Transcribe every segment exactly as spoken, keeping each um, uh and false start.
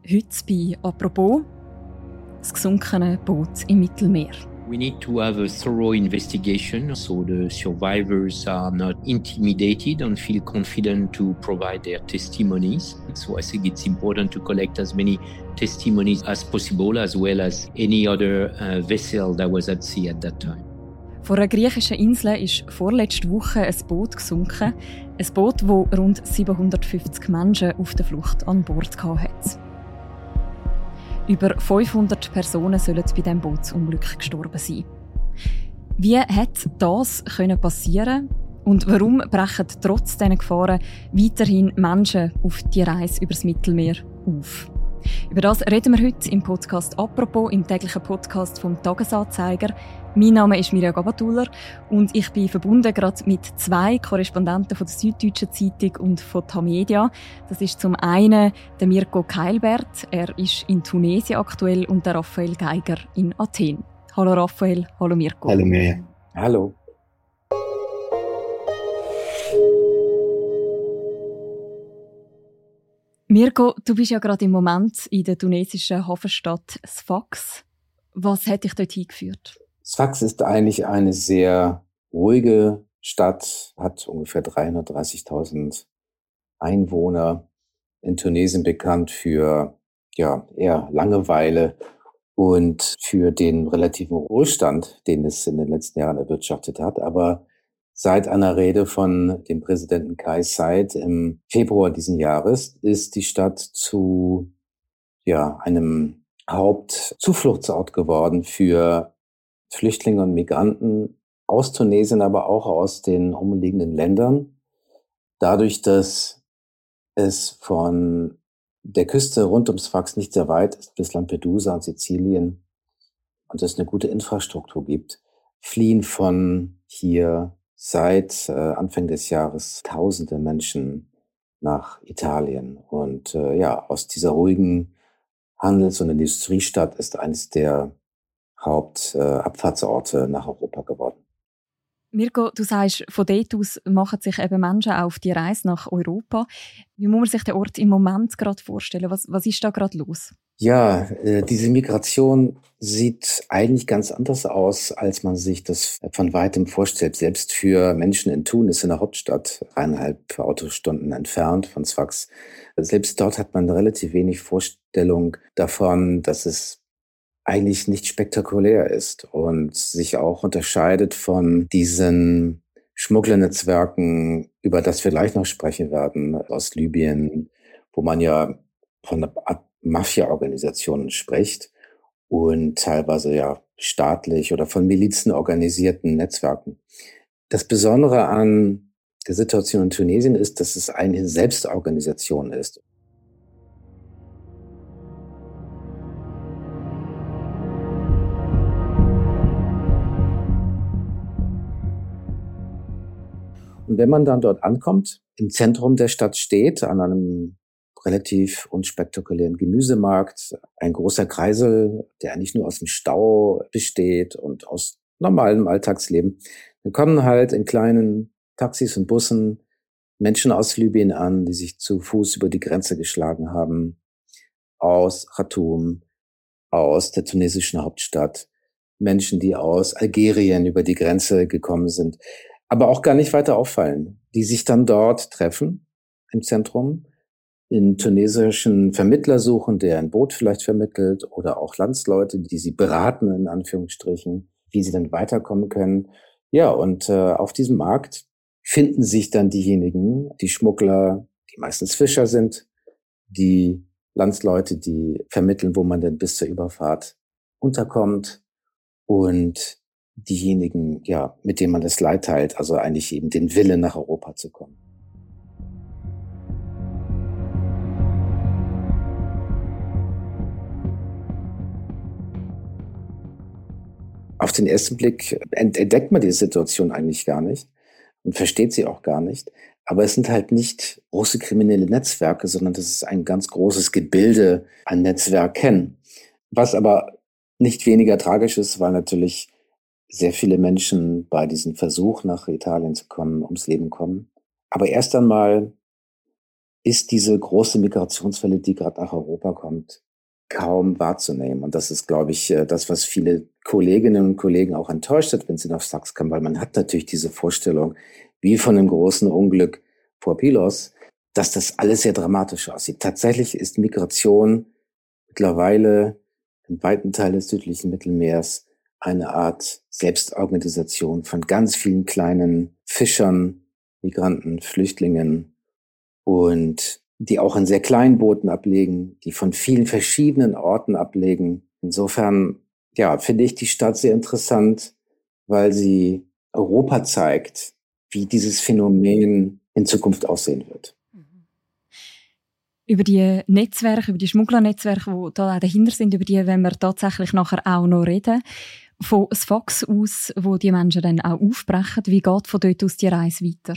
Heute bei «Apropos» das gesunkene Boot im Mittelmeer. We need to have a thorough investigation so the survivors are not intimidated and feel confident to provide their testimonies. So I think it's important to collect as many testimonies as possible, as well as any other uh, vessel that was at sea at that time. Vor einer griechischen Insel ist vorletzte Woche ein Boot gesunken. Ein Boot, das rund siebenhundertfünfzig Menschen auf der Flucht an Bord hatte. Über fünfhundert Personen sollen bei diesem Bootsunglück gestorben sein. Wie hat das passieren können? Und warum brechen trotz dieser Gefahren weiterhin Menschen auf die Reise übers Mittelmeer auf? Über das reden wir heute im Podcast «Apropos», im täglichen Podcast vom «Tagesanzeiger». Mein Name ist Mirja Gabatuller und ich bin verbunden gerade mit zwei Korrespondenten von der Süddeutschen Zeitung und von Tamedia. Das ist zum einen der Mirko Keilbert, er ist in Tunesien aktuell, und der Raphael Geiger in Athen. Hallo Raphael, hallo Mirko. Hallo Mirja. Hallo. Mirko, du bist ja gerade im Moment in der tunesischen Hafenstadt Sfax. Was hat dich dort hingeführt? Sfax ist eigentlich eine sehr ruhige Stadt, hat ungefähr dreihundertdreißigtausend Einwohner, in Tunesien bekannt für ja eher Langeweile und für den relativen Wohlstand, den es in den letzten Jahren erwirtschaftet hat. Aber seit einer Rede von dem Präsidenten Kais Saied im Februar diesen Jahres ist die Stadt zu ja einem Hauptzufluchtsort geworden für Flüchtlinge und Migranten aus Tunesien, aber auch aus den umliegenden Ländern. Dadurch, dass es von der Küste rund ums Sfax nicht sehr weit ist, bis Lampedusa und Sizilien, und es eine gute Infrastruktur gibt, fliehen von hier seit äh, Anfang des Jahres tausende Menschen nach Italien. Und äh, ja, aus dieser ruhigen Handels- und Industriestadt ist eines der Hauptabfahrtsorte äh, nach Europa geworden. Mirko, du sagst, von dort aus machen sich eben Menschen auf die Reise nach Europa. Wie muss man sich den Ort im Moment gerade vorstellen? Was, was ist da gerade los? Ja, äh, diese Migration sieht eigentlich ganz anders aus, als man sich das von weitem vorstellt. Selbst für Menschen in Tunis, in der Hauptstadt, eineinhalb Autostunden entfernt von Sfax, selbst dort hat man relativ wenig Vorstellung davon, dass es eigentlich nicht spektakulär ist und sich auch unterscheidet von diesen Schmugglernetzwerken, über das wir gleich noch sprechen werden, aus Libyen, wo man ja von einer Art Mafia-Organisationen spricht und teilweise ja staatlich oder von Milizen organisierten Netzwerken. Das Besondere an der Situation in Tunesien ist, dass es eine Selbstorganisation ist. Und wenn man dann dort ankommt, im Zentrum der Stadt steht, an einem relativ unspektakulären Gemüsemarkt, ein großer Kreisel, der eigentlich nur aus dem Stau besteht und aus normalem Alltagsleben, dann kommen halt in kleinen Taxis und Bussen Menschen aus Libyen an, die sich zu Fuß über die Grenze geschlagen haben, aus Khartoum, aus der tunesischen Hauptstadt, Menschen, die aus Algerien über die Grenze gekommen sind, aber auch gar nicht weiter auffallen, die sich dann dort treffen im Zentrum, in tunesischen Vermittler suchen, der ein Boot vielleicht vermittelt, oder auch Landsleute, die sie beraten, in Anführungsstrichen, wie sie dann weiterkommen können. Ja, und äh, auf diesem Markt finden sich dann diejenigen, die Schmuggler, die meistens Fischer sind, die Landsleute, die vermitteln, wo man denn bis zur Überfahrt unterkommt, und diejenigen, ja, mit denen man das Leid teilt, also eigentlich eben den Willen, nach Europa zu kommen. Auf den ersten Blick entdeckt man die Situation eigentlich gar nicht und versteht sie auch gar nicht. Aber es sind halt nicht große kriminelle Netzwerke, sondern das ist ein ganz großes Gebilde an Netzwerken. Was aber nicht weniger tragisch ist, weil natürlich sehr viele Menschen bei diesem Versuch, nach Italien zu kommen, ums Leben kommen. Aber erst einmal ist diese große Migrationswelle, die gerade nach Europa kommt, kaum wahrzunehmen. Und das ist, glaube ich, das, was viele Kolleginnen und Kollegen auch enttäuscht hat, wenn sie nach Sachs kommen, weil man hat natürlich diese Vorstellung, wie von einem großen Unglück vor Pylos, dass das alles sehr dramatisch aussieht. Tatsächlich ist Migration mittlerweile in weiten Teilen des südlichen Mittelmeers eine Art Selbstorganisation von ganz vielen kleinen Fischern, Migranten, Flüchtlingen und die auch in sehr kleinen Booten ablegen, die von vielen verschiedenen Orten ablegen. Insofern, ja, finde ich die Stadt sehr interessant, weil sie Europa zeigt, wie dieses Phänomen in Zukunft aussehen wird. Über die Netzwerke, über die Schmugglernetzwerke, die da dahinter sind, über die wollen wir tatsächlich nachher auch noch reden. Von Sfax aus, wo die Menschen dann auch aufbrechen, wie geht von dort aus die Reise weiter?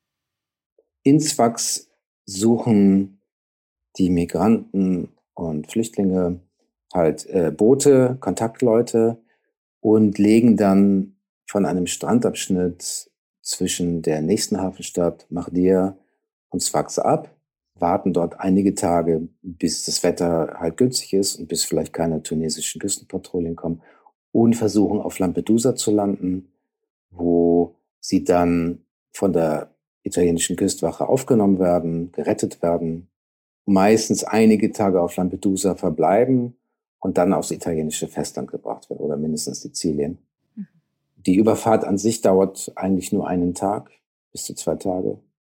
In Sfax suchen die Migranten und Flüchtlinge halt äh, Boote, Kontaktleute und legen dann von einem Strandabschnitt zwischen der nächsten Hafenstadt Mahdia und Sfax ab, warten dort einige Tage, bis das Wetter halt günstig ist und bis vielleicht keine tunesischen Küstenpatrouillen kommen und versuchen auf Lampedusa zu landen, wo sie dann von der italienischen Küstenwache aufgenommen werden, gerettet werden, meistens einige Tage auf Lampedusa verbleiben und dann aufs italienische Festland gebracht werden oder mindestens Sizilien. Mhm. Die Überfahrt an sich dauert eigentlich nur einen Tag bis zu zwei Tage.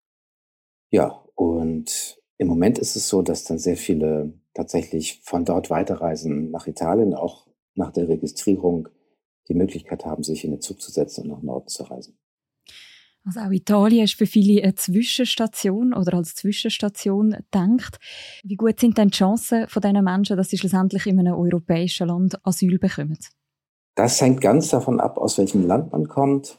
Ja, und im Moment ist es so, dass dann sehr viele tatsächlich von dort weiterreisen nach Italien, auch nach der Registrierung die Möglichkeit haben, sich in den Zug zu setzen und nach Norden zu reisen. Also auch Italien ist für viele eine Zwischenstation oder als Zwischenstation gedacht. Wie gut sind denn die Chancen von diesen Menschen, dass sie schlussendlich in einem europäischen Land Asyl bekommen? Das hängt ganz davon ab, aus welchem Land man kommt.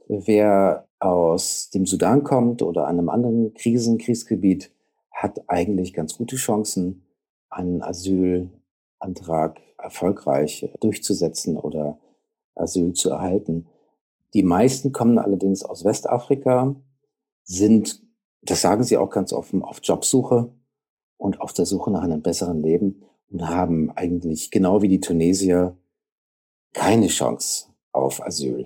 Wer aus dem Sudan kommt oder einem anderen Krisen, Kriegsgebiet, hat eigentlich ganz gute Chancen, einen Asylantrag erfolgreich durchzusetzen oder Asyl zu erhalten. Die meisten kommen allerdings aus Westafrika, sind, das sagen sie auch ganz offen, auf Jobsuche und auf der Suche nach einem besseren Leben und haben eigentlich genau wie die Tunesier keine Chance auf Asyl.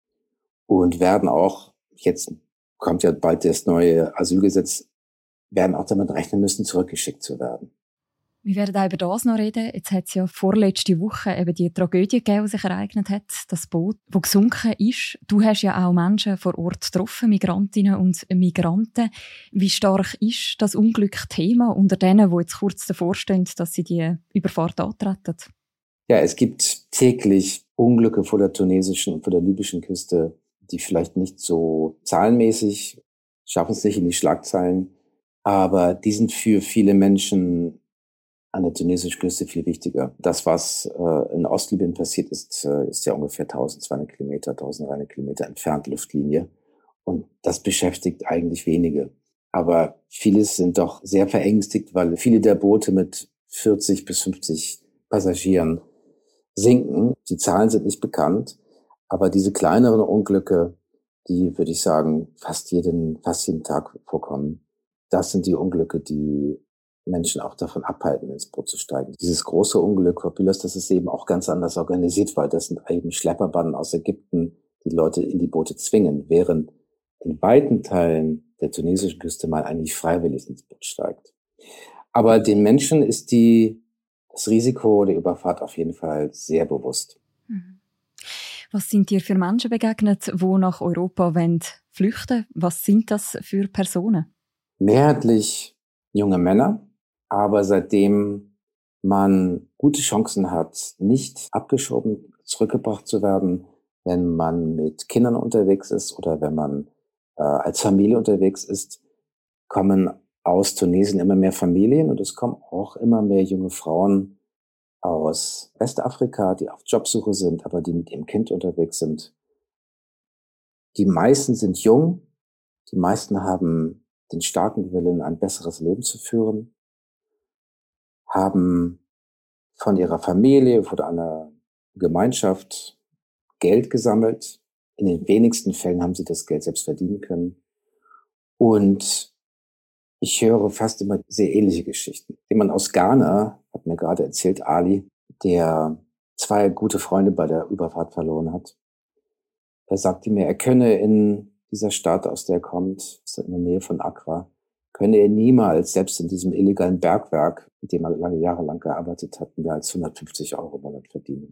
Und werden auch, jetzt kommt ja bald das neue Asylgesetz, werden auch damit rechnen müssen, zurückgeschickt zu werden. Wir werden auch über das noch reden. Jetzt hat es ja vorletzte Woche eben die Tragödie gegeben, die sich ereignet hat, das Boot, das gesunken ist. Du hast ja auch Menschen vor Ort getroffen, Migrantinnen und Migranten. Wie stark ist das Unglück Thema unter denen, die jetzt kurz davor stehen, dass sie die Überfahrt antreten? Ja, es gibt täglich Unglücke vor der tunesischen und vor der libyschen Küste, die vielleicht nicht so zahlenmäßig, schaffen es nicht in die Schlagzeilen, aber die sind für viele Menschen an der tunesischen Küste viel wichtiger. Das, was äh, in Ostlibyen passiert ist, äh, ist ja ungefähr tausendzweihundert Kilometer, tausenddreihundert Kilometer entfernt Luftlinie. Und das beschäftigt eigentlich wenige. Aber viele sind doch sehr verängstigt, weil viele der Boote mit vierzig bis fünfzig Passagieren sinken. Die Zahlen sind nicht bekannt. Aber diese kleineren Unglücke, die, würde ich sagen, fast jeden, fast jeden Tag vorkommen, das sind die Unglücke, die Menschen auch davon abhalten, ins Boot zu steigen. Dieses große Unglück vor Pylos, das ist eben auch ganz anders organisiert, weil das sind eben Schlepperbanden aus Ägypten, die Leute in die Boote zwingen, während in weiten Teilen der tunesischen Küste man eigentlich freiwillig ins Boot steigt. Aber den Menschen ist die, das Risiko der Überfahrt auf jeden Fall sehr bewusst. Was sind dir für Menschen begegnet, die nach Europa wollen flüchten? Was sind das für Personen? Mehrheitlich junge Männer. Aber seitdem man gute Chancen hat, nicht abgeschoben, zurückgebracht zu werden, wenn man mit Kindern unterwegs ist oder wenn man äh, als Familie unterwegs ist, kommen aus Tunesien immer mehr Familien und es kommen auch immer mehr junge Frauen aus Westafrika, die auf Jobsuche sind, aber die mit ihrem Kind unterwegs sind. Die meisten sind jung, die meisten haben den starken Willen, ein besseres Leben zu führen, haben von ihrer Familie oder einer Gemeinschaft Geld gesammelt. In den wenigsten Fällen haben sie das Geld selbst verdienen können. Und Ich höre fast immer sehr ähnliche Geschichten. Jemand aus Ghana hat mir gerade erzählt, Ali, der zwei gute Freunde bei der Überfahrt verloren hat. Er sagte mir, er könne in dieser Stadt, aus der er kommt, in der Nähe von Accra, könne er niemals, selbst in diesem illegalen Bergwerk, mit dem er lange Jahre lang gearbeitet hat, mehr als hundertfünfzig Euro im Monat verdienen.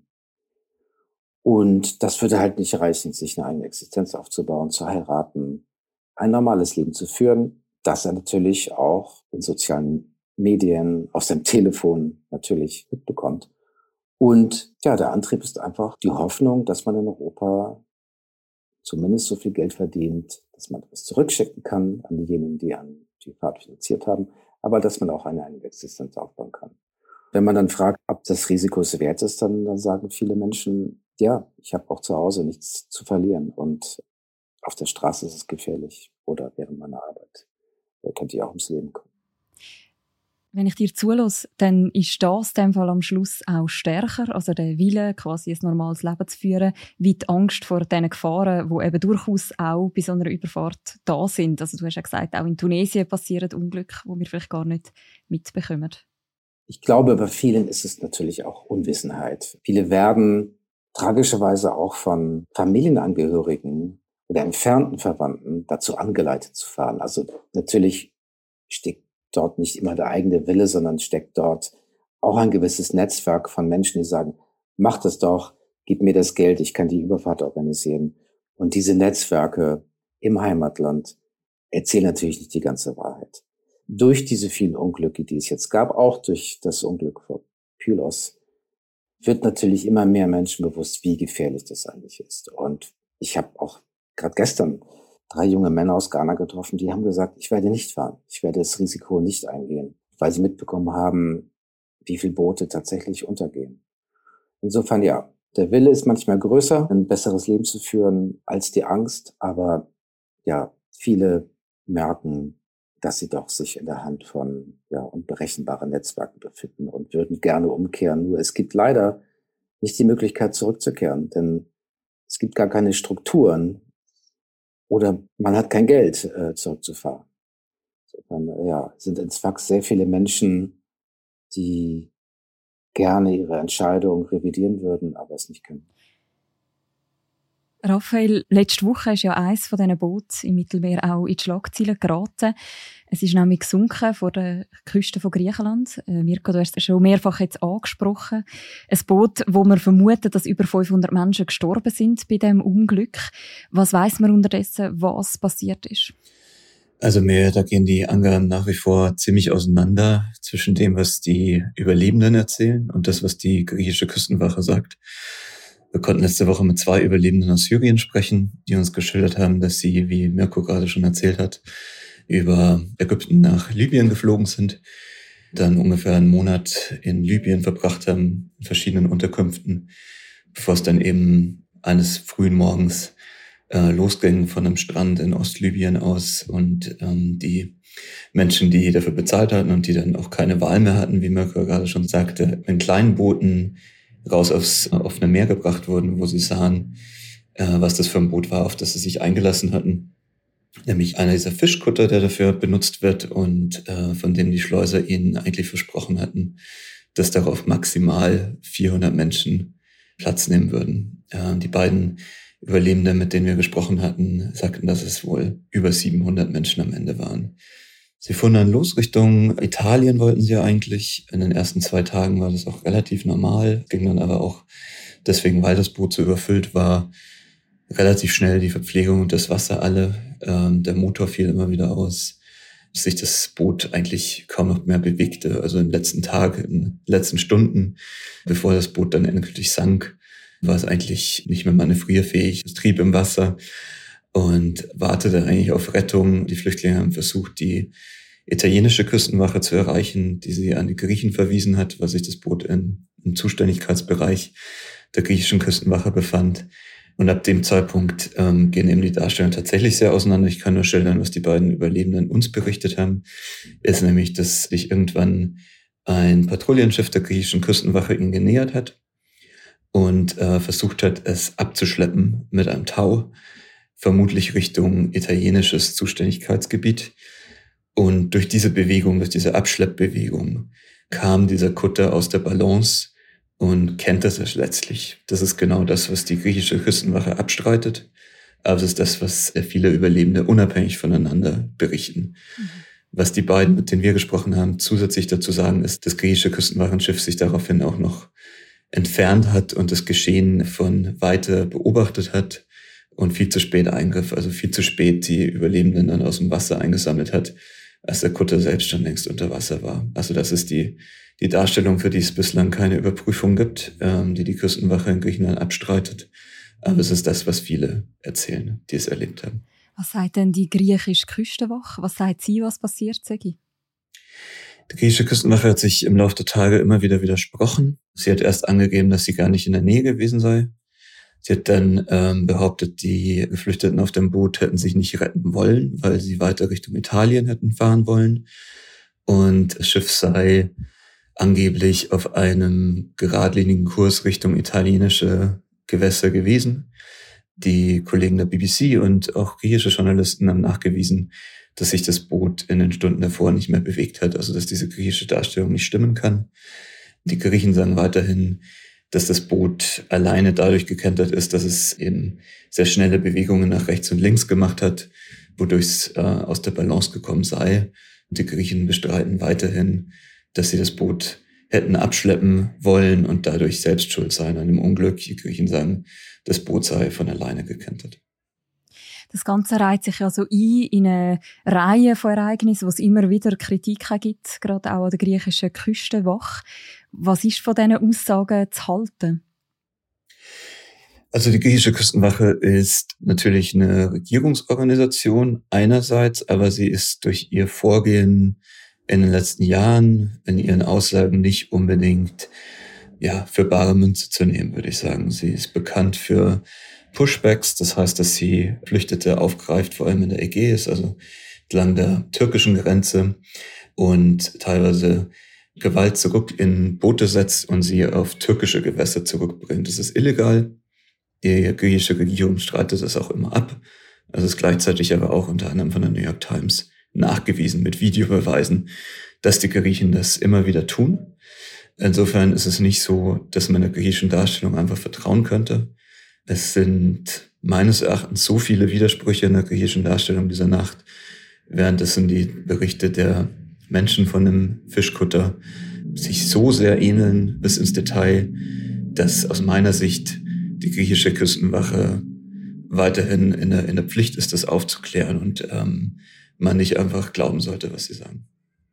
Und das würde halt nicht reichen, sich eine eigene Existenz aufzubauen, zu heiraten, ein normales Leben zu führen, das er natürlich auch in sozialen Medien, auf seinem Telefon natürlich mitbekommt. Und ja, der Antrieb ist einfach die Hoffnung, dass man in Europa zumindest so viel Geld verdient, dass man etwas zurückschicken kann an diejenigen, die an die Fahrt finanziert haben, aber dass man auch eine eigene Existenz aufbauen kann. Wenn man dann fragt, ob das Risiko es wert ist, dann, dann sagen viele Menschen, ja, ich habe auch zu Hause nichts zu verlieren und auf der Straße ist es gefährlich oder während meiner Arbeit. Da könnte ich auch ums Leben kommen. Wenn ich dir zulasse, dann ist das in dem Fall am Schluss auch stärker, also der Wille, quasi ein normales Leben zu führen, wie die Angst vor diesen Gefahren, die eben durchaus auch bei so einer Überfahrt da sind. Also du hast ja gesagt, auch in Tunesien passieren Unglücke, die wir vielleicht gar nicht mitbekommen. Ich glaube, bei vielen ist es natürlich auch Unwissenheit. Viele werden tragischerweise auch von Familienangehörigen oder entfernten Verwandten dazu angeleitet zu fahren. Also natürlich steckt dort nicht immer der eigene Wille, sondern steckt dort auch ein gewisses Netzwerk von Menschen, die sagen, mach das doch, gib mir das Geld, ich kann die Überfahrt organisieren. Und diese Netzwerke im Heimatland erzählen natürlich nicht die ganze Wahrheit. Durch diese vielen Unglücke, die es jetzt gab, auch durch das Unglück vor Pylos, wird natürlich immer mehr Menschen bewusst, wie gefährlich das eigentlich ist. Und ich habe auch gerade gestern drei junge Männer aus Ghana getroffen, die haben gesagt, ich werde nicht fahren, ich werde das Risiko nicht eingehen, weil sie mitbekommen haben, wie viele Boote tatsächlich untergehen. Insofern ja, der Wille ist manchmal größer, ein besseres Leben zu führen als die Angst, aber ja, viele merken, dass sie doch sich in der Hand von ja, unberechenbaren Netzwerken befinden und würden gerne umkehren. Nur es gibt leider nicht die Möglichkeit zurückzukehren, denn es gibt gar keine Strukturen oder man hat kein Geld, äh, zurückzufahren. Insofern, ja, sind ins Fax sehr viele Menschen, die gerne ihre Entscheidung revidieren würden, aber es nicht können. Raphael, letzte Woche ist ja eines von diesen Booten im Mittelmeer auch in die Schlagzeilen geraten. Es ist nämlich gesunken vor der Küste von Griechenland. Äh, Mirko, du hast es schon mehrfach jetzt angesprochen. Ein Boot, wo man vermutet, dass über fünfhundert Menschen gestorben sind bei diesem Unglück. Was weiss man unterdessen, was passiert ist? Also mir, da gehen die Angaben nach wie vor ziemlich auseinander zwischen dem, was die Überlebenden erzählen und das, was die griechische Küstenwache sagt. Wir konnten letzte Woche mit zwei Überlebenden aus Syrien sprechen, die uns geschildert haben, dass sie, wie Mirko gerade schon erzählt hat, über Ägypten nach Libyen geflogen sind, dann ungefähr einen Monat in Libyen verbracht haben, in verschiedenen Unterkünften, bevor es dann eben eines frühen Morgens äh, losging von einem Strand in Ostlibyen aus und ähm, die Menschen, die dafür bezahlt hatten und die dann auch keine Wahl mehr hatten, wie Mirko gerade schon sagte, in kleinen Booten raus aufs offene Meer gebracht wurden, wo sie sahen, äh, was das für ein Boot war, auf das sie sich eingelassen hatten. Nämlich einer dieser Fischkutter, der dafür benutzt wird und äh, von dem die Schleuser ihnen eigentlich versprochen hatten, dass darauf maximal vierhundert Menschen Platz nehmen würden. Äh, die beiden Überlebenden, mit denen wir gesprochen hatten, sagten, dass es wohl über siebenhundert Menschen am Ende waren. Sie fuhren dann los Richtung Italien, wollten sie ja eigentlich. In den ersten zwei Tagen war das auch relativ normal, ging dann aber auch deswegen, weil das Boot so überfüllt war, relativ schnell die Verpflegung und das Wasser alle. Ähm, der Motor fiel immer wieder aus, bis sich das Boot eigentlich kaum noch mehr bewegte. Also im letzten Tag, in den letzten Stunden, bevor das Boot dann endgültig sank, war es eigentlich nicht mehr manövrierfähig. Es trieb im Wasser und wartete eigentlich auf Rettung. Die Flüchtlinge haben versucht, die italienische Küstenwache zu erreichen, die sie an die Griechen verwiesen hat, weil sich das Boot in, im Zuständigkeitsbereich der griechischen Küstenwache befand. Und ab dem Zeitpunkt ähm, gehen eben die Darstellungen tatsächlich sehr auseinander. Ich kann nur schildern, was die beiden Überlebenden uns berichtet haben, ist nämlich, dass sich irgendwann ein Patrouillenschiff der griechischen Küstenwache ihnen genähert hat und äh, versucht hat, es abzuschleppen mit einem Tau, vermutlich Richtung italienisches Zuständigkeitsgebiet. Und durch diese Bewegung, durch diese Abschleppbewegung kam dieser Kutter aus der Balance und kenterte es letztlich. Das ist genau das, was die griechische Küstenwache abstreitet. Aber es ist das, was viele Überlebende unabhängig voneinander berichten. Mhm. Was die beiden, mit denen wir gesprochen haben, zusätzlich dazu sagen, ist, das griechische Küstenwachenschiff sich daraufhin auch noch entfernt hat und das Geschehen von weiter beobachtet hat und viel zu spät eingriff, also viel zu spät die Überlebenden dann aus dem Wasser eingesammelt hat, als der Kutter selbst schon längst unter Wasser war. Also das ist die, die Darstellung, für die es bislang keine Überprüfung gibt, ähm, die die Küstenwache in Griechenland abstreitet. Aber es ist das, was viele erzählen, die es erlebt haben. Was sagt denn die griechische Küstenwache? Was sagt sie, was passiert sei? Die griechische Küstenwache hat sich im Laufe der Tage immer wieder widersprochen. Sie hat erst angegeben, dass sie gar nicht in der Nähe gewesen sei. Sie hat dann ähm, behauptet, die Geflüchteten auf dem Boot hätten sich nicht retten wollen, weil sie weiter Richtung Italien hätten fahren wollen. Und das Schiff sei angeblich auf einem geradlinigen Kurs Richtung italienische Gewässer gewesen. Die Kollegen der B B C und auch griechische Journalisten haben nachgewiesen, dass sich das Boot in den Stunden davor nicht mehr bewegt hat, also dass diese griechische Darstellung nicht stimmen kann. Die Griechen sagen weiterhin, dass das Boot alleine dadurch gekentert ist, dass es eben sehr schnelle Bewegungen nach rechts und links gemacht hat, wodurch es äh, aus der Balance gekommen sei. Und die Griechen bestreiten weiterhin, dass sie das Boot hätten abschleppen wollen und dadurch selbst schuld seien an dem Unglück. Die Griechen sagen, das Boot sei von alleine gekentert. Das Ganze reiht sich ja so ein in eine Reihe von Ereignissen, wo es immer wieder Kritik gibt, gerade auch an der griechischen Küstenwache. Was ist von diesen Aussagen zu halten? Also die griechische Küstenwache ist natürlich eine Regierungsorganisation einerseits, aber sie ist durch ihr Vorgehen in den letzten Jahren in ihren Aussagen nicht unbedingt ja für bare Münze zu nehmen, würde ich sagen. Sie ist bekannt für Pushbacks, das heißt, dass sie Geflüchtete aufgreift, vor allem in der Ägäis, also entlang der türkischen Grenze und teilweise Gewalt zurück in Boote setzt und sie auf türkische Gewässer zurückbringt. Das ist illegal. Die griechische Regierung streitet das auch immer ab. Das ist gleichzeitig aber auch unter anderem von der New York Times nachgewiesen mit Videobeweisen, dass die Griechen das immer wieder tun. Insofern ist es nicht so, dass man der griechischen Darstellung einfach vertrauen könnte. Es sind meines Erachtens so viele Widersprüche in der griechischen Darstellung dieser Nacht, währenddessen die Berichte der Menschen von dem Fischkutter sich so sehr ähneln bis ins Detail, dass aus meiner Sicht die griechische Küstenwache weiterhin in der, in der Pflicht ist, das aufzuklären und ähm, man nicht einfach glauben sollte, was sie sagen.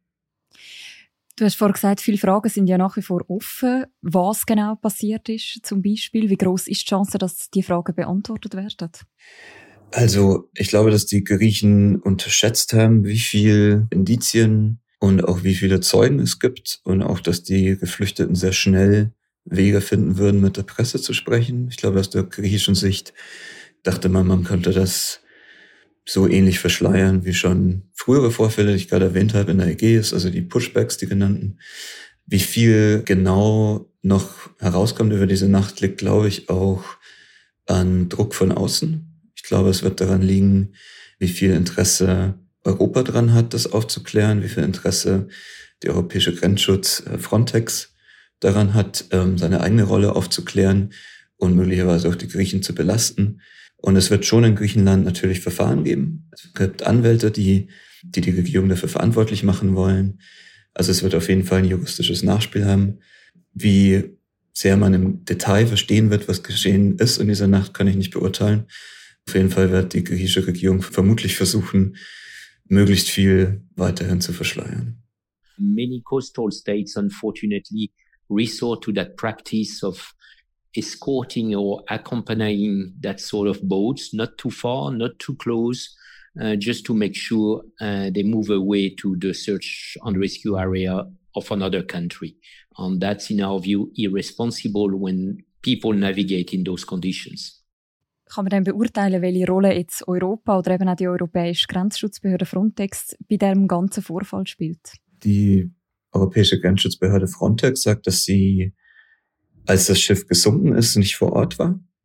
Du hast vorhin gesagt, viele Fragen sind ja nach wie vor offen. Was genau passiert ist zum Beispiel? Wie groß ist die Chance, dass die Fragen beantwortet werden? Also ich glaube, dass die Griechen unterschätzt haben, wie viel Indizien und auch wie viele Zeugen es gibt und auch, dass die Geflüchteten sehr schnell Wege finden würden, mit der Presse zu sprechen. Ich glaube, aus der griechischen Sicht dachte man, man könnte das so ähnlich verschleiern wie schon frühere Vorfälle, die ich gerade erwähnt habe in der Ägäis, also die Pushbacks, die genannten. Wie viel genau noch herauskommt über diese Nacht, liegt, glaube ich, auch an Druck von außen. Ich glaube, es wird daran liegen, wie viel Interesse Europa dran hat, das aufzuklären, wie viel Interesse die europäische Grenzschutz Frontex daran hat, seine eigene Rolle aufzuklären und möglicherweise auch die Griechen zu belasten. Und es wird schon in Griechenland natürlich Verfahren geben. Es gibt Anwälte, die, die die Regierung dafür verantwortlich machen wollen. Also es wird auf jeden Fall ein juristisches Nachspiel haben. Wie sehr man im Detail verstehen wird, was geschehen ist in dieser Nacht, kann ich nicht beurteilen. Auf jeden Fall wird die griechische Regierung vermutlich versuchen, möglichst viel weiterhin zu verschleiern. Many coastal states, unfortunately, resort to that practice of escorting or accompanying that sort of boats, not too far, not too close, uh, just to make sure uh, they move away to the search and rescue area of another country. And that's, in our view, irresponsible when people navigate in those conditions. Kann man dann beurteilen, welche Rolle jetzt Europa oder eben auch die europäische Grenzschutzbehörde Frontex bei diesem ganzen Vorfall spielt? Die europäische Grenzschutzbehörde Frontex sagt, dass sie, als das Schiff gesunken ist, nicht vor Ort war.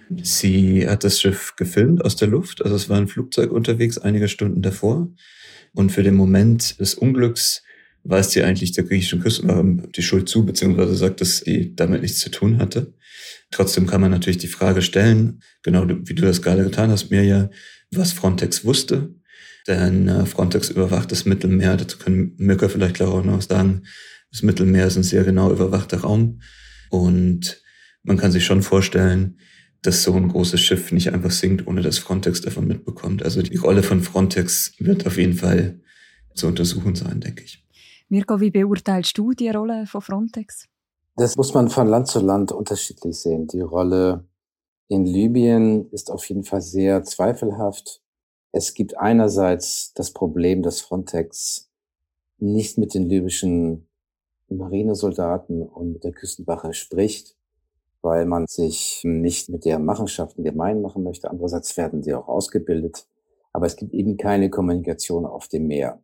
Sie hat das Schiff gefilmt aus der Luft, also es war ein Flugzeug unterwegs einige Stunden davor. Und für den Moment des Unglücks weist sie eigentlich der griechischen Küstenwache die Schuld zu, beziehungsweise sagt, dass sie damit nichts zu tun hatte. Trotzdem kann man natürlich die Frage stellen, genau wie du das gerade getan hast, Mirja, was Frontex wusste. Denn Frontex überwacht das Mittelmeer, dazu können Mirka vielleicht auch noch sagen, das Mittelmeer ist ein sehr genau überwachter Raum. Und man kann sich schon vorstellen, dass so ein großes Schiff nicht einfach sinkt, ohne dass Frontex davon mitbekommt. Also die Rolle von Frontex wird auf jeden Fall zu untersuchen sein, denke ich. Mirko, wie beurteilst du die Rolle von Frontex? Das muss man von Land zu Land unterschiedlich sehen. Die Rolle in Libyen ist auf jeden Fall sehr zweifelhaft. Es gibt einerseits das Problem, dass Frontex nicht mit den libyschen Marinesoldaten und mit der Küstenwache spricht, weil man sich nicht mit deren Machenschaften gemein machen möchte. Andererseits werden sie auch ausgebildet. Aber es gibt eben keine Kommunikation auf dem Meer.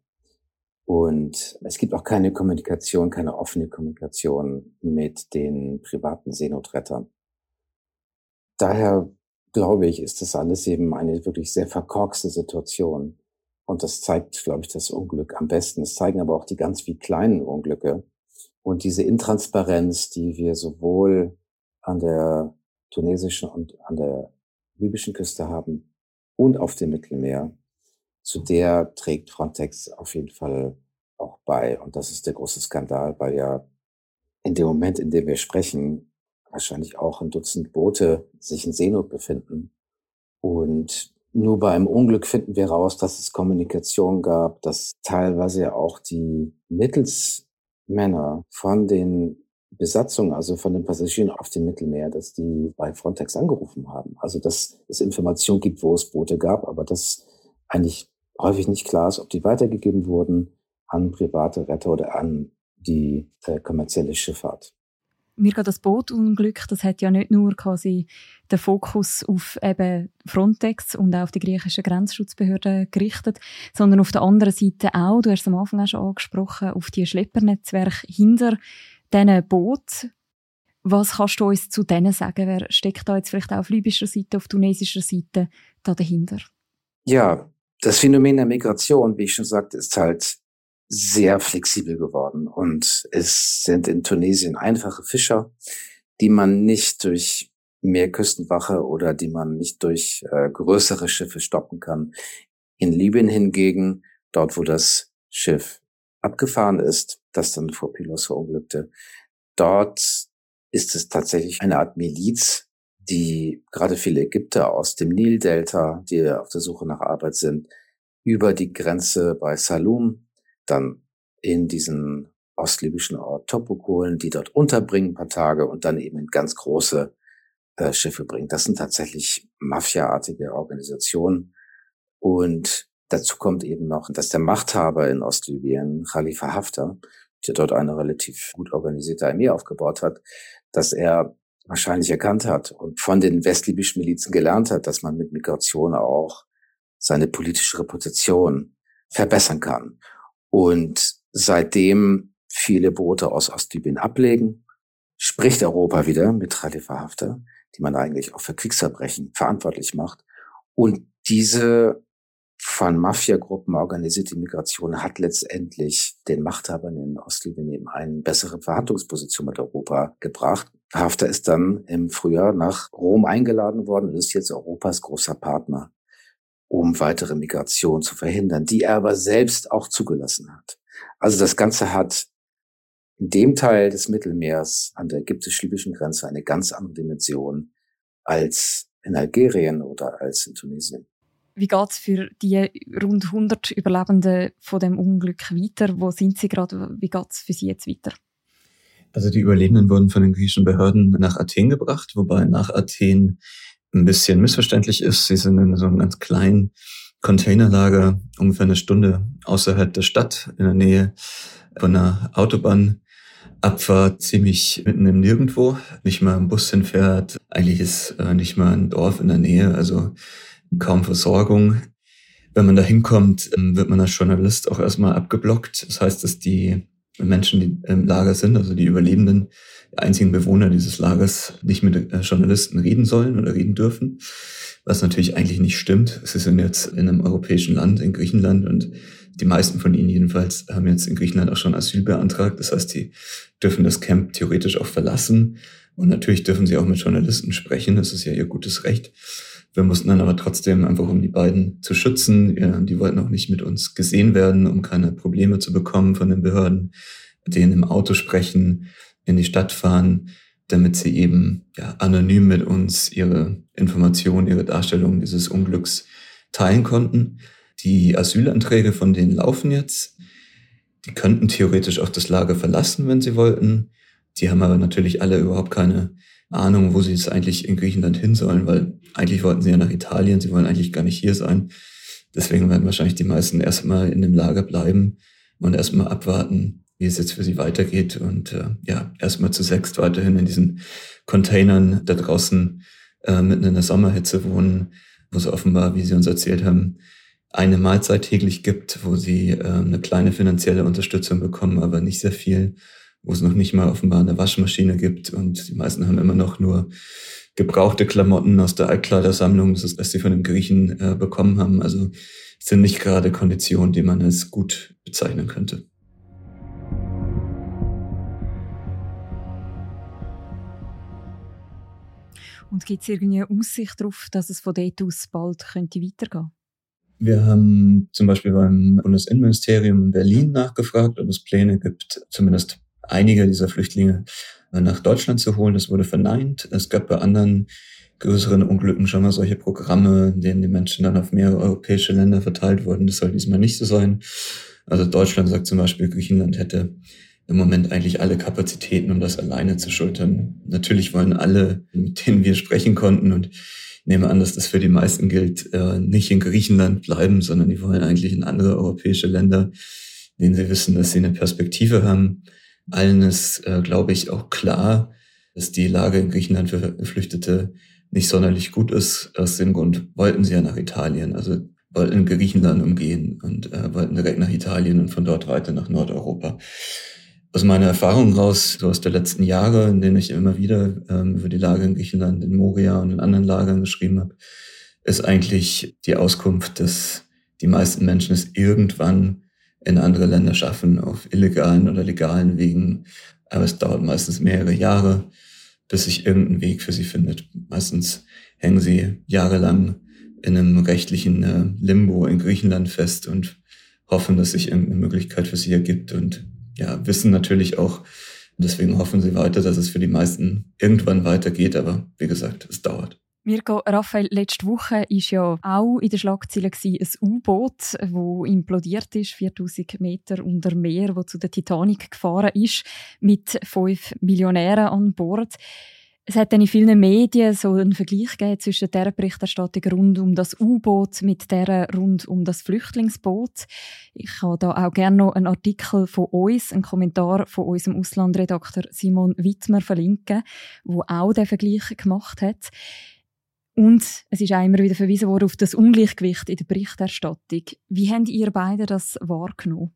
Und es gibt auch keine Kommunikation, keine offene Kommunikation mit den privaten Seenotrettern. Daher glaube ich, ist das alles eben eine wirklich sehr verkorkste Situation. Und das zeigt, glaube ich, das Unglück am besten. Es zeigen aber auch die ganz wie kleinen Unglücke. Und diese Intransparenz, die wir sowohl an der tunesischen und an der libyschen Küste haben und auf dem Mittelmeer, zu der trägt Frontex auf jeden Fall auch bei. Und das ist der große Skandal, weil ja in dem Moment, in dem wir sprechen, wahrscheinlich auch ein Dutzend Boote sich in Seenot befinden. Und nur bei einem Unglück finden wir raus, dass es Kommunikation gab, dass teilweise ja auch die Mittelsmänner von den Besatzungen, also von den Passagieren auf dem Mittelmeer, dass die bei Frontex angerufen haben. Also dass es Informationen gibt, wo es Boote gab, aber dass eigentlich häufig nicht klar ist, ob die weitergegeben wurden an private Retter oder an die äh, kommerzielle Schifffahrt. Mirka, das Bootunglück, das hat ja nicht nur quasi den Fokus auf eben Frontex und auch auf die griechischen Grenzschutzbehörden gerichtet, sondern auf der anderen Seite auch, du hast es am Anfang auch schon angesprochen, auf die Schleppernetzwerke hinter diesen Booten. Was kannst du uns zu denen sagen? Wer steckt da jetzt vielleicht auch auf libyscher Seite, auf tunesischer Seite da dahinter? Ja, das Phänomen der Migration, wie ich schon sagte, ist halt sehr flexibel geworden. Und es sind in Tunesien einfache Fischer, die man nicht durch Meerküstenwache oder die man nicht durch äh, größere Schiffe stoppen kann. In Libyen hingegen, dort wo das Schiff abgefahren ist, das dann vor Pylos verunglückte, dort ist es tatsächlich eine Art Miliz, die gerade viele Ägypter aus dem Nildelta, die auf der Suche nach Arbeit sind, über die Grenze bei Salum, dann in diesen ostlibyschen Ort Topuk holen, die dort unterbringen ein paar Tage und dann eben in ganz große äh, Schiffe bringen. Das sind tatsächlich mafiaartige Organisationen. Und dazu kommt eben noch, dass der Machthaber in Ostlibyen, Khalifa Haftar, der dort eine relativ gut organisierte Armee aufgebaut hat, dass er wahrscheinlich erkannt hat und von den westlibyschen Milizen gelernt hat, dass man mit Migration auch seine politische Reputation verbessern kann. Und seitdem viele Boote aus Ostlibyen ablegen, spricht Europa wieder mit Khalifa Haftar, die man eigentlich auch für Kriegsverbrechen verantwortlich macht. Und diese von Mafiagruppen organisierte Migration hat letztendlich den Machthabern in Ostlibyen eben eine bessere Verhandlungsposition mit Europa gebracht. Haftar ist dann im Frühjahr nach Rom eingeladen worden und ist jetzt Europas großer Partner, um weitere Migration zu verhindern, die er aber selbst auch zugelassen hat. Also das Ganze hat in dem Teil des Mittelmeers an der ägyptisch-libyschen Grenze eine ganz andere Dimension als in Algerien oder als in Tunesien. Wie geht es für die rund hundert Überlebenden von dem Unglück weiter? Wo sind sie gerade? Wie geht es für sie jetzt weiter? Also die Überlebenden wurden von den griechischen Behörden nach Athen gebracht, wobei nach Athen ein bisschen missverständlich ist. Sie sind in so einem ganz kleinen Containerlager, ungefähr eine Stunde außerhalb der Stadt, in der Nähe von einer Autobahnabfahrt, ziemlich mitten im Nirgendwo. Nicht mal ein Bus hinfährt. Eigentlich ist äh, nicht mal ein Dorf in der Nähe, also kaum Versorgung. Wenn man da hinkommt, wird man als Journalist auch erstmal abgeblockt. Das heißt, dass die Menschen, die im Lager sind, also die Überlebenden, die einzigen Bewohner dieses Lagers, nicht mit Journalisten reden sollen oder reden dürfen, was natürlich eigentlich nicht stimmt. Sie sind jetzt in einem europäischen Land, in Griechenland, und die meisten von ihnen jedenfalls haben jetzt in Griechenland auch schon Asyl beantragt. Das heißt, die dürfen das Camp theoretisch auch verlassen. Und natürlich dürfen sie auch mit Journalisten sprechen. Das ist ja ihr gutes Recht. Wir mussten dann aber trotzdem, einfach um die beiden zu schützen, ja, die wollten auch nicht mit uns gesehen werden, um keine Probleme zu bekommen von den Behörden, denen im Auto sprechen, in die Stadt fahren, damit sie eben ja anonym mit uns ihre Informationen, ihre Darstellung dieses Unglücks teilen konnten. Die Asylanträge von denen laufen jetzt. Die könnten theoretisch auch das Lager verlassen, wenn sie wollten. Die haben aber natürlich alle überhaupt keine Ahnung, wo sie jetzt eigentlich in Griechenland hin sollen, weil eigentlich wollten sie ja nach Italien, sie wollen eigentlich gar nicht hier sein. Deswegen werden wahrscheinlich die meisten erstmal in dem Lager bleiben und erstmal abwarten, wie es jetzt für sie weitergeht, und äh, ja, erstmal zu sechst weiterhin in diesen Containern da draußen äh, mitten in der Sommerhitze wohnen, wo es offenbar, wie sie uns erzählt haben, eine Mahlzeit täglich gibt, wo sie äh, eine kleine finanzielle Unterstützung bekommen, aber nicht sehr viel, wo es noch nicht mal offenbar eine Waschmaschine gibt, und die meisten haben immer noch nur gebrauchte Klamotten aus der Altkleidersammlung, das ist, was sie von den Griechen äh, bekommen haben. Also es sind nicht gerade Konditionen, die man als gut bezeichnen könnte. Und gibt es irgendeine Aussicht darauf, dass es von dort aus bald könnte weitergehen? Wir haben zum Beispiel beim Bundesinnenministerium in Berlin nachgefragt, ob es Pläne gibt, zumindest einige dieser Flüchtlinge nach Deutschland zu holen. Das wurde verneint. Es gab bei anderen größeren Unglücken schon mal solche Programme, in denen die Menschen dann auf mehrere europäische Länder verteilt wurden. Das soll diesmal nicht so sein. Also Deutschland sagt zum Beispiel, Griechenland hätte im Moment eigentlich alle Kapazitäten, um das alleine zu schultern. Natürlich wollen alle, mit denen wir sprechen konnten, und ich nehme an, dass das für die meisten gilt, nicht in Griechenland bleiben, sondern die wollen eigentlich in andere europäische Länder, in denen sie wissen, dass sie eine Perspektive haben. Allen ist, glaube ich, auch klar, dass die Lage in Griechenland für Geflüchtete nicht sonderlich gut ist. Aus dem Grund wollten sie ja nach Italien, also wollten Griechenland umgehen und wollten direkt nach Italien und von dort weiter nach Nordeuropa. Aus meiner Erfahrung raus, so aus der letzten Jahre, in denen ich immer wieder ähm, über die Lage in Griechenland, in Moria und in anderen Lagern geschrieben habe, ist eigentlich die Auskunft, dass die meisten Menschen es irgendwann in andere Länder schaffen, auf illegalen oder legalen Wegen. Aber es dauert meistens mehrere Jahre, bis sich irgendein Weg für sie findet. Meistens hängen sie jahrelang in einem rechtlichen äh, Limbo in Griechenland fest und hoffen, dass sich irgendeine Möglichkeit für sie ergibt, und ja, wissen natürlich auch, deswegen hoffen sie weiter, dass es für die meisten irgendwann weitergeht, aber wie gesagt, es dauert. Mirko, Raphael, letzte Woche war ja auch in der Schlagzeile ein U-Boot, das implodiert ist, viertausend Meter unter Meer, das zu der Titanic gefahren ist, mit fünf Millionären an Bord. Es hat dann in vielen Medien so einen Vergleich gegeben zwischen der Berichterstattung rund um das U-Boot mit der rund um das Flüchtlingsboot. Ich habe da auch gerne noch einen Artikel von uns, einen Kommentar von unserem Auslandredakteur Simon Wittmer verlinken, der auch den Vergleich gemacht hat. Und es ist auch immer wieder verwiesen worden auf das Ungleichgewicht in der Berichterstattung. Wie habt ihr beide das wahrgenommen?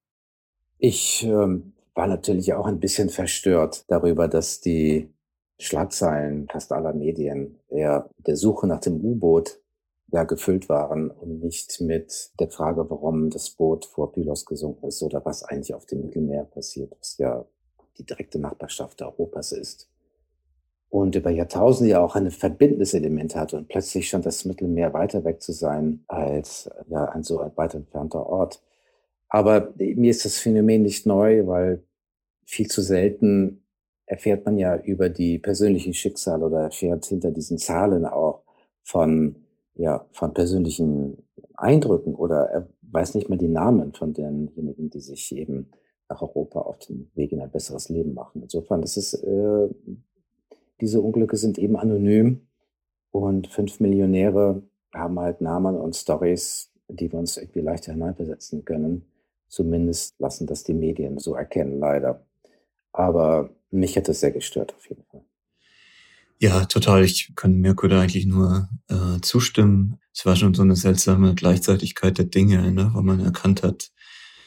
Ich ähm, war natürlich auch ein bisschen verstört darüber, dass die Schlagzeilen fast aller Medien eher der Suche nach dem U-Boot ja gefüllt waren und nicht mit der Frage, warum das Boot vor Pylos gesunken ist oder was eigentlich auf dem Mittelmeer passiert, was ja die direkte Nachbarschaft Europas ist. Und über Jahrtausende ja auch ein verbindendes Element hatte, und plötzlich scheint das Mittelmeer weiter weg zu sein als ja ein so weit entfernter Ort. Aber mir ist das Phänomen nicht neu, weil viel zu selten erfährt man ja über die persönlichen Schicksale oder erfährt hinter diesen Zahlen auch von, ja, von persönlichen Eindrücken, oder er weiß nicht mehr die Namen von denjenigen, die sich eben nach Europa auf den Weg in ein besseres Leben machen. Insofern, das ist, äh, diese Unglücke sind eben anonym, und fünf Millionäre haben halt Namen und Storys, die wir uns irgendwie leichter hineinversetzen können. Zumindest lassen das die Medien so erkennen, leider. Aber mich hat das sehr gestört, auf jeden Fall. Ja, total. Ich kann Mirko da eigentlich nur äh, zustimmen. Es war schon so eine seltsame Gleichzeitigkeit der Dinge, ne, wo man erkannt hat,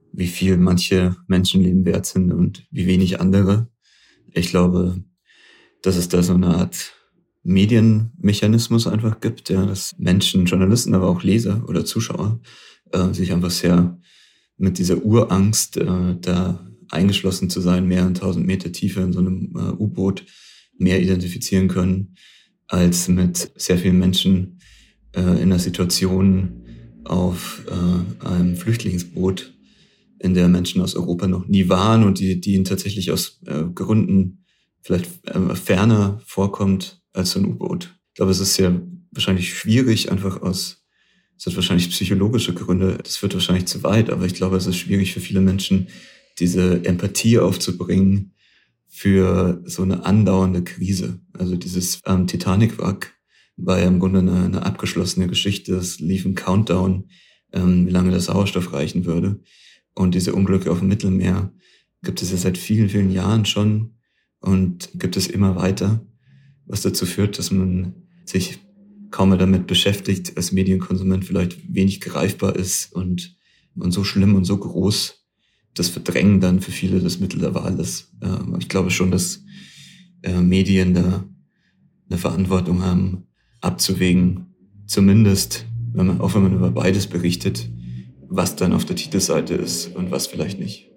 wie viel manche Menschenleben wert sind und wie wenig andere. Ich glaube, dass es da so eine Art Medienmechanismus einfach gibt, ja, dass Menschen, Journalisten, aber auch Leser oder Zuschauer äh, sich einfach sehr mit dieser Urangst, äh, da eingeschlossen zu sein, mehr als tausend Meter Tiefe in so einem äh, U-Boot, mehr identifizieren können, als mit sehr vielen Menschen äh, in einer Situation auf äh, einem Flüchtlingsboot, in der Menschen aus Europa noch nie waren und die, die ihnen tatsächlich aus äh, Gründen vielleicht äh, ferner vorkommt als so ein U-Boot. Ich glaube, es ist sehr wahrscheinlich schwierig, einfach aus, es hat wahrscheinlich psychologische Gründe, das wird wahrscheinlich zu weit, aber ich glaube, es ist schwierig für viele Menschen, diese Empathie aufzubringen für so eine andauernde Krise. Also dieses ähm, Titanic-Wrack war ja im Grunde eine, eine abgeschlossene Geschichte. Es lief ein Countdown, ähm, wie lange der Sauerstoff reichen würde. Und diese Unglücke auf dem Mittelmeer gibt es ja seit vielen, vielen Jahren schon und gibt es immer weiter, was dazu führt, dass man sich kaum mehr damit beschäftigt, als Medienkonsument vielleicht wenig greifbar ist und, und so schlimm und so groß, das Verdrängen dann für viele das Mittel der Wahl ist. Äh, ich glaube schon, dass äh, Medien da eine Verantwortung haben, abzuwägen, zumindest, wenn man, auch wenn man über beides berichtet, was dann auf der Titelseite ist und was vielleicht nicht.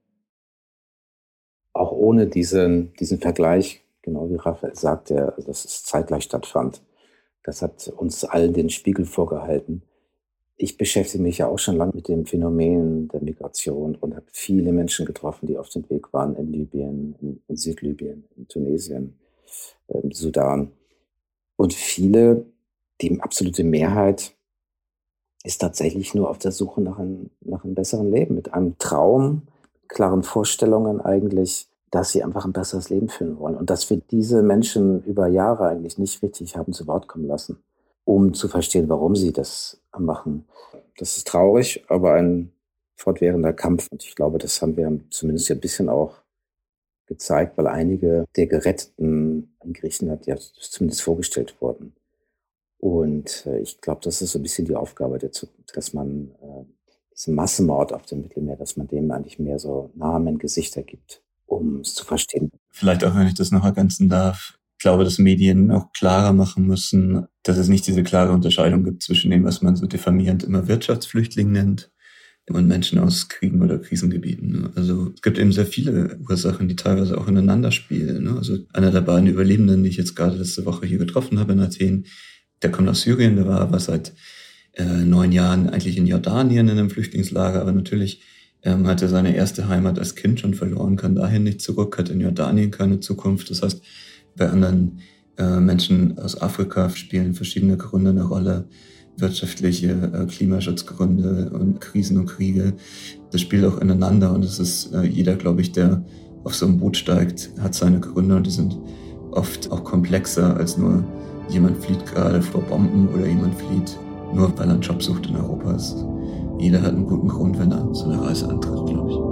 Auch ohne diesen, diesen Vergleich, genau wie Raphael sagt, der, dass es zeitgleich stattfand, das hat uns allen den Spiegel vorgehalten. Ich beschäftige mich ja auch schon lange mit dem Phänomen der Migration und habe viele Menschen getroffen, die auf dem Weg waren in Libyen, in, in Südlibyen, in Tunesien, im Sudan. Und viele, die absolute Mehrheit, ist tatsächlich nur auf der Suche nach einem, nach einem besseren Leben, mit einem Traum, klaren Vorstellungen eigentlich, dass sie einfach ein besseres Leben führen wollen. Und dass wir diese Menschen über Jahre eigentlich nicht richtig haben zu Wort kommen lassen, um zu verstehen, warum sie das machen. Das ist traurig, aber ein fortwährender Kampf. Und ich glaube, das haben wir zumindest ein bisschen auch gezeigt, weil einige der Geretteten in Griechenland ja zumindest vorgestellt wurden. Und äh, ich glaube, das ist so ein bisschen die Aufgabe der Zukunft, dass man äh, diesen Massenmord auf dem Mittelmeer, dass man dem eigentlich mehr so Namen, Gesichter gibt, um es zu verstehen. Vielleicht auch, wenn ich das noch ergänzen darf, ich glaube, dass Medien auch klarer machen müssen, dass es nicht diese klare Unterscheidung gibt zwischen dem, was man so diffamierend immer Wirtschaftsflüchtling nennt und Menschen aus Kriegen oder Krisengebieten. Also es gibt eben sehr viele Ursachen, die teilweise auch ineinander spielen. Also einer der beiden Überlebenden, die ich jetzt gerade letzte Woche hier getroffen habe in Athen, der kommt aus Syrien, der war aber seit äh, neun Jahren eigentlich in Jordanien in einem Flüchtlingslager, aber natürlich ähm, hat er seine erste Heimat als Kind schon verloren, kann dahin nicht zurück, hat in Jordanien keine Zukunft. Das heißt, bei anderen äh, Menschen aus Afrika spielen verschiedene Gründe eine Rolle, wirtschaftliche, äh, Klimaschutzgründe und Krisen und Kriege. Das spielt auch ineinander und es ist äh, jeder, glaube ich, der auf so ein Boot steigt, hat seine Gründe und die sind oft auch komplexer als nur jemand flieht gerade vor Bomben oder jemand flieht nur, weil er einen Job sucht in Europa. Es, jeder hat einen guten Grund, wenn er so eine Reise antritt, glaube ich.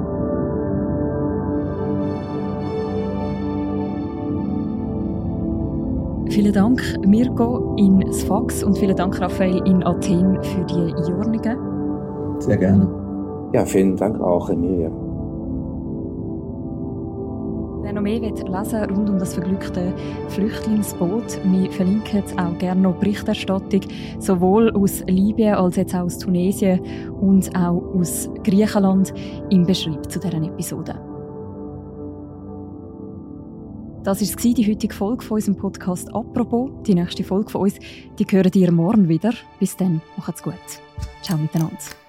Vielen Dank, Mirko in Sfax und vielen Dank, Raphael in Athen, für die Einordnungen. Sehr gerne. Ja, vielen Dank auch, Emilia. Wer noch mehr lesen will rund um das verglückte Flüchtlingsboot, wir verlinken auch gerne noch Berichterstattung, sowohl aus Libyen als jetzt auch aus Tunesien und auch aus Griechenland im Beschreib zu dieser Episode. Das war die heutige Folge von unserem Podcast «Apropos». Die nächste Folge von uns, die hören ihr morgen wieder. Bis dann, macht's gut. Ciao miteinander.